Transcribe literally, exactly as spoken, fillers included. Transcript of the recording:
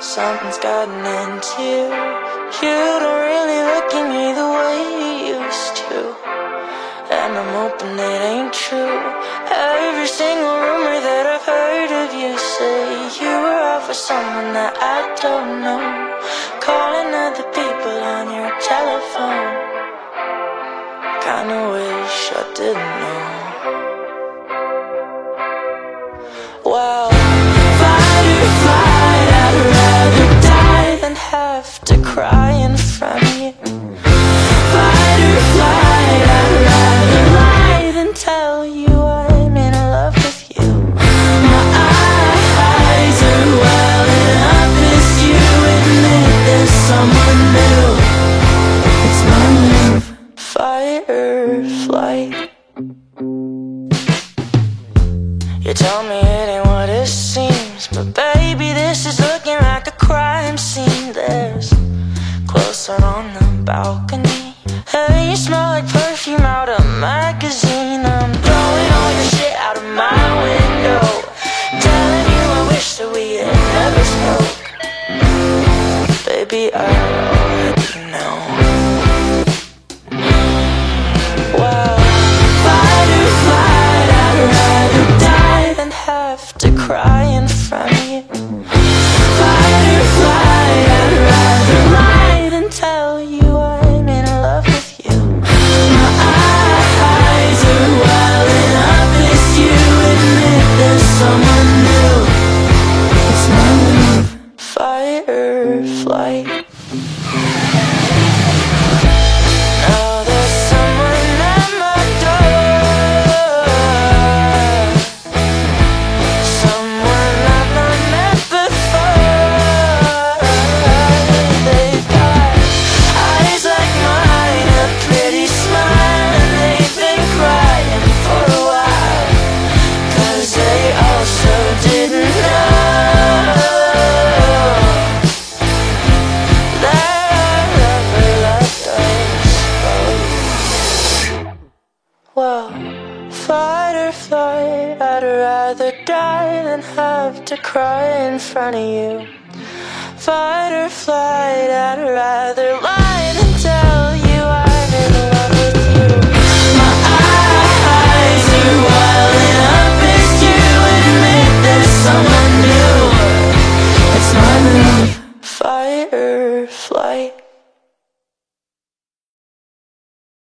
Something's gotten into you. You don't really look at me the way you used to, and I'm hoping it ain't true. Every single rumor that I've heard of you say you were out for someone that I don't know, calling other people on your telephone. Kinda wish I didn't know. Well, fight or flight, I'd rather die than have to cry in front of you. Fight or flight, I'd rather lie than tell you I'm in love with you. My eyes are welling up as you admit there's someone new. It's my move, fight or flight. You tell me it ain't what it seems, but baby, this is looking like a crime scene. There's clothes out on the balcony. Hey, you smell like perfume out of a magazine. I'm throwing all your shit out of my window, telling you I wish that we had never spoke. Baby, I already know. Well, fight or flight, I'd rather die than have to cry in front of you. Fight or flight, I'd rather lie than tell you I'm in love with you. My eyes are welling up as you admit there's someone new. It's my move, fight or flight. Now there's someone at my door, someone I've not met before. They've got eyes like mine, a pretty smile, and they've been crying for a while, 'cause they also didn't know that our lover left us. Well, fight or flight, I'd rather die than have to cry in front of you. Fight or flight, I'd rather lie than tell